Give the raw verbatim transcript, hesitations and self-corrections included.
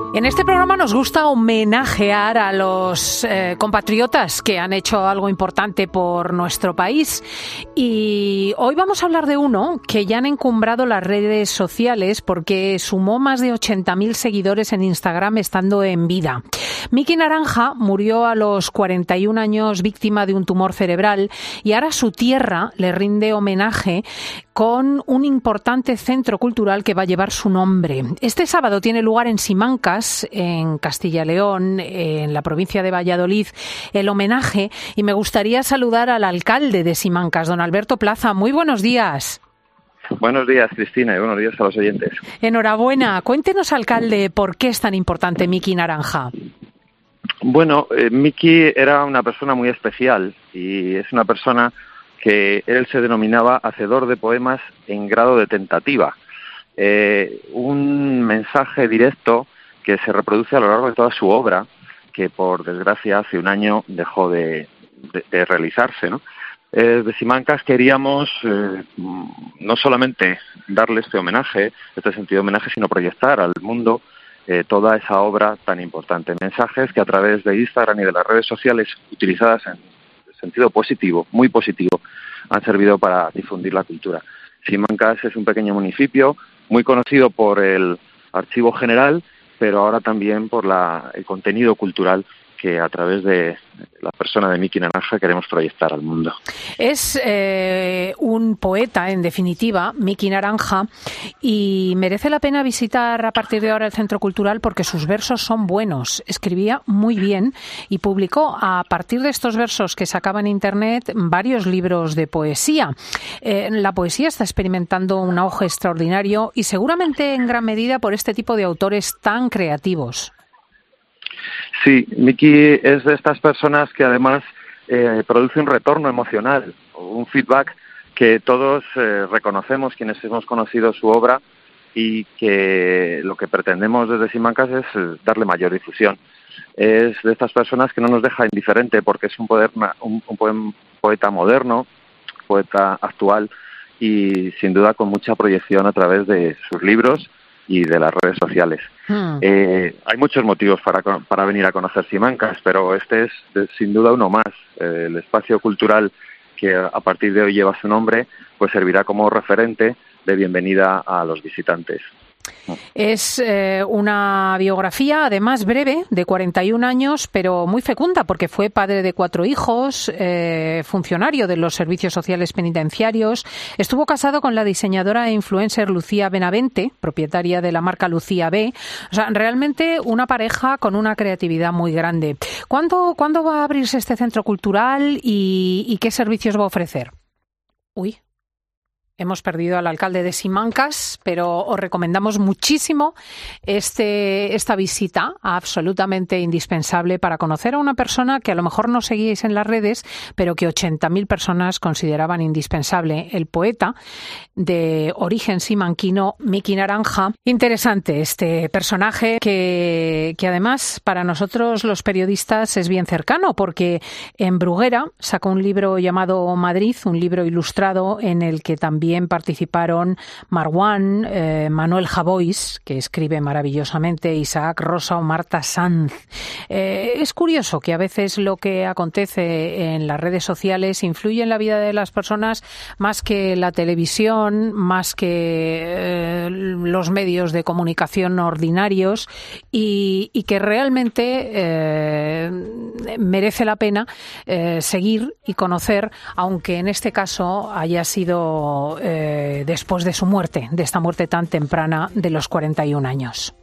En este programa nos gusta homenajear a los eh, compatriotas que han hecho algo importante por nuestro país. Y hoy vamos a hablar de uno que ya han encumbrado las redes sociales porque sumó más de ochenta mil seguidores en Instagram estando en vida. Miki Naranja murió a los cuarenta y un años víctima de un tumor cerebral y ahora su tierra le rinde homenaje con un importante centro cultural que va a llevar su nombre. Este sábado tiene lugar en Simancas, en Castilla y León, en la provincia de Valladolid, el homenaje, y me gustaría saludar al alcalde de Simancas, don Alberto Plaza. Muy buenos días. Buenos días, Cristina, y buenos días a los oyentes. Enhorabuena. Cuéntenos, alcalde, por qué es tan importante Miki Naranja. Bueno, eh, Miki era una persona muy especial y es una persona que él se denominaba hacedor de poemas en grado de tentativa. Eh, un mensaje directo que se reproduce a lo largo de toda su obra, que por desgracia hace un año dejó de, de, de realizarse, ¿no? Eh, de Simancas queríamos eh, no solamente darle este homenaje, este sentido de homenaje, sino proyectar al mundo eh, toda esa obra tan importante. Mensajes que a través de Instagram y de las redes sociales utilizadas en sentido positivo, muy positivo, han servido para difundir la cultura. Simancas es un pequeño municipio muy conocido por el Archivo General, pero ahora también por la, el contenido cultural que a través de la persona de Miki Naranja queremos proyectar al mundo. Es eh, un poeta, en definitiva, Miki Naranja, y merece la pena visitar a partir de ahora el Centro Cultural porque sus versos son buenos. Escribía muy bien y publicó a partir de estos versos que sacaba en Internet varios libros de poesía. Eh, la poesía está experimentando un auge extraordinario y seguramente en gran medida por este tipo de autores tan creativos. Sí, Miki es de estas personas que además eh, produce un retorno emocional, un feedback que todos eh, reconocemos quienes hemos conocido su obra y que lo que pretendemos desde Simancas es darle mayor difusión. Es de estas personas que no nos deja indiferente porque es un, poder, un, un poeta moderno, poeta actual y sin duda con mucha proyección a través de sus libros y de las redes sociales. Hmm. Eh, hay muchos motivos para, para venir a conocer Simancas, pero este es de, sin duda uno más. Eh, el espacio cultural que a partir de hoy lleva su nombre, pues servirá como referente de bienvenida a los visitantes. Es eh, una biografía, además breve, de cuarenta y un años, pero muy fecunda, porque fue padre de cuatro hijos, eh, funcionario de los servicios sociales penitenciarios. Estuvo casado con la diseñadora e influencer Lucía Benavente, propietaria de la marca Lucía B. O sea, realmente una pareja con una creatividad muy grande. ¿Cuándo, ¿cuándo va a abrirse este centro cultural y, y qué servicios va a ofrecer? Uy. Hemos perdido al alcalde de Simancas, pero os recomendamos muchísimo este, esta visita absolutamente indispensable para conocer a una persona que a lo mejor no seguíais en las redes, pero que ochenta mil personas consideraban indispensable. El poeta de origen simanquino, Miki Naranja. Interesante este personaje que, que además para nosotros los periodistas es bien cercano, porque en Bruguera sacó un libro llamado Madrid, un libro ilustrado en el que también También participaron Marwan, eh, Manuel Javois, que escribe maravillosamente, Isaac Rosa o Marta Sanz. Eh, es curioso que a veces lo que acontece en las redes sociales influye en la vida de las personas más que la televisión, más que eh, los medios de comunicación ordinarios y, y que realmente eh, merece la pena eh, seguir y conocer, aunque en este caso haya sido Eh, después de su muerte, de esta muerte tan temprana de los cuarenta y un años.